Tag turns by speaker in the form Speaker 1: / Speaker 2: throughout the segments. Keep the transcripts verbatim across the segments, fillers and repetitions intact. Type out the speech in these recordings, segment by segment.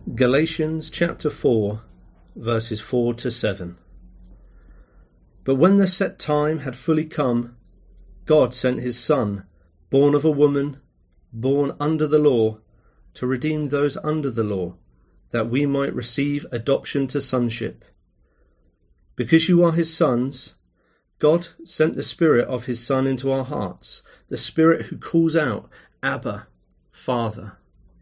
Speaker 1: Galatians chapter four, verses four to seven. But when the set time had fully come, God sent his Son, born of a woman, born under the law, to redeem those under the law, that we might receive adoption to sonship. Because you are his sons, God sent the Spirit of his Son into our hearts, the Spirit who calls out, Abba, Father.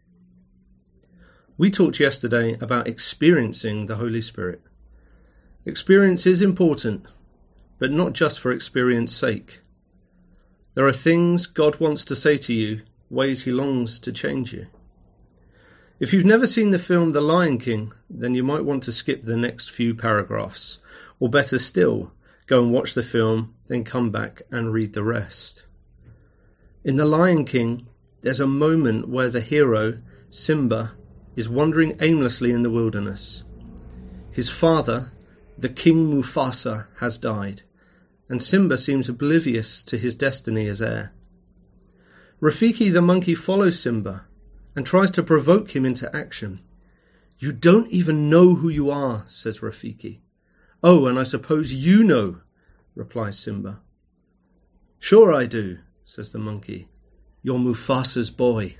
Speaker 1: We talked yesterday about experiencing the Holy Spirit. Experience is important, but not just for experience's sake. There are things God wants to say to you, ways he longs to change you. If you've never seen the film The Lion King, then you might want to skip the next few paragraphs, or better still, go and watch the film, then come back and read the rest. In The Lion King, there's a moment where the hero, Simba, is wandering aimlessly in the wilderness. His father, the King Mufasa, has died, and Simba seems oblivious to his destiny as heir. Rafiki the monkey follows Simba and tries to provoke him into action. "You don't even know who you are," says Rafiki. "Oh, and I suppose you know," replies Simba. "Sure I do," says the monkey. "You're Mufasa's boy."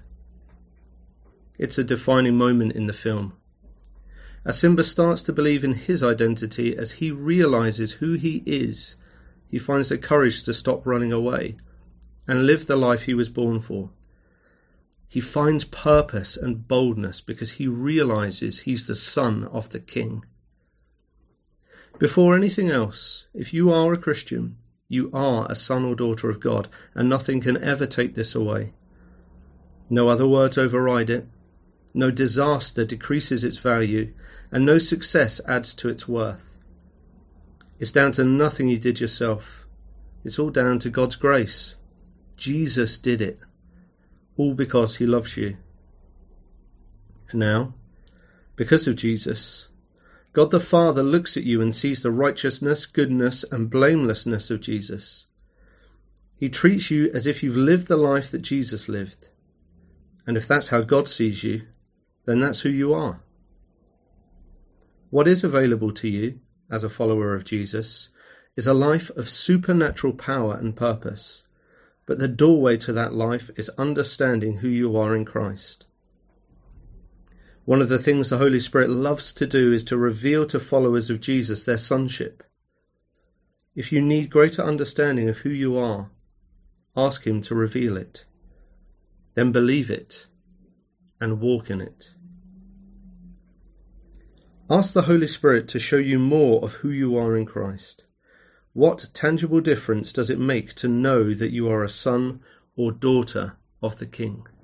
Speaker 1: It's a defining moment in the film. As Simba starts to believe in his identity, as he realizes who he is, he finds the courage to stop running away and live the life he was born for. He finds purpose and boldness because he realizes he's the son of the king. Before anything else, if you are a Christian, you are a son or daughter of God, and nothing can ever take this away. No other words override it. No disaster decreases its value, and no success adds to its worth. It's down to nothing you did yourself. It's all down to God's grace. Jesus did it, all because he loves you. And now, because of Jesus, God the Father looks at you and sees the righteousness, goodness, and blamelessness of Jesus. He treats you as if you've lived the life that Jesus lived. And if that's how God sees you, then that's who you are. What is available to you as a follower of Jesus is a life of supernatural power and purpose, but the doorway to that life is understanding who you are in Christ. One of the things the Holy Spirit loves to do is to reveal to followers of Jesus their sonship. If you need greater understanding of who you are, ask him to reveal it. Then believe it and walk in it. Ask the Holy Spirit to show you more of who you are in Christ. What tangible difference does it make to know that you are a son or daughter of the King?